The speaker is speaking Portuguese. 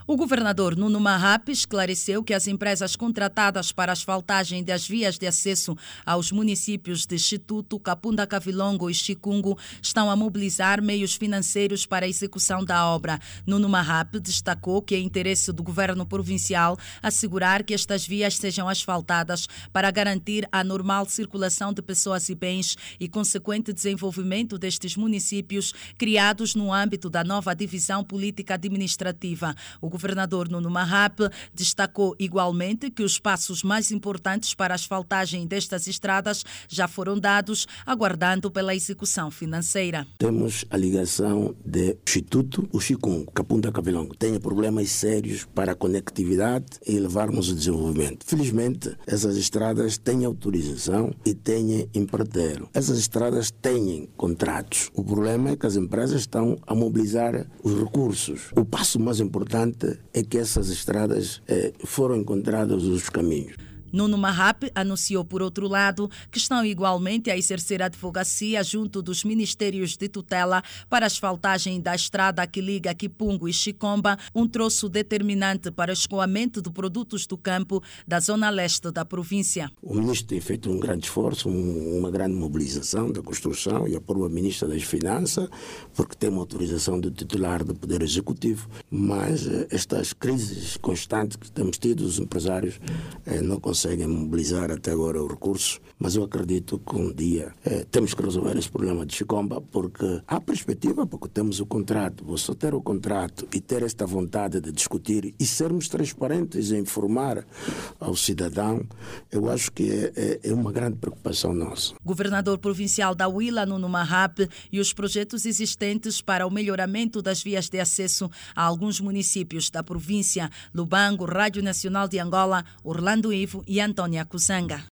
O governador Nuno Mahap esclareceu que as empresas contratadas para a asfaltagem das vias de acesso aos municípios de Chituto, Kapunda Kavilongo e Chikungu estão a mobilizar meios financeiros para a execução da obra. Nuno Mahap destacou que é interesse do governo provincial assegurar que estas vias sejam asfaltadas para garantir a normal circulação de pessoas e bens e consequente desenvolvimento destes municípios criados no âmbito da nova divisão política administrativa. O governador Nuno Mahap destacou igualmente que os passos mais importantes para a asfaltagem destas estradas já foram dados, aguardando pela execução financeira. Temos a ligação de Chituto, o Chikungu, Kapunda Kavilongo. Tem problemas sérios para a conectividade e levarmos o desenvolvimento. Felizmente, essas estradas têm autorização e têm empreiteiro. Essas estradas têm contratos. O problema é que as empresas estão a mobilizar os recursos. O passo mais importante é que essas estradas foram encontrados os caminhos. Nuno Mahap anunciou, por outro lado, que estão igualmente a exercer advocacia junto dos ministérios de tutela para a asfaltagem da estrada que liga Kipungo e Chicomba, um troço determinante para o escoamento de produtos do campo da zona leste da província. O ministro tem feito um grande esforço, uma grande mobilização da construção e a própria ministra das Finanças, porque tem uma autorização do titular do Poder Executivo, mas estas crises constantes que temos tido, os empresários não conseguem mobilizar até agora os recursos, mas eu acredito que um dia temos que resolver esse problema de Chicomba, porque há perspectiva, porque temos o contrato. Vou só ter o contrato e ter esta vontade de discutir e sermos transparentes em informar ao cidadão, eu acho que é uma grande preocupação nossa. Governador provincial da Huila, Nuno Mahap, e os projetos existentes para o melhoramento das vias de acesso a alguns municípios da província: Lubango, Rádio Nacional de Angola, Orlando Ivo e Antônia Kusanga.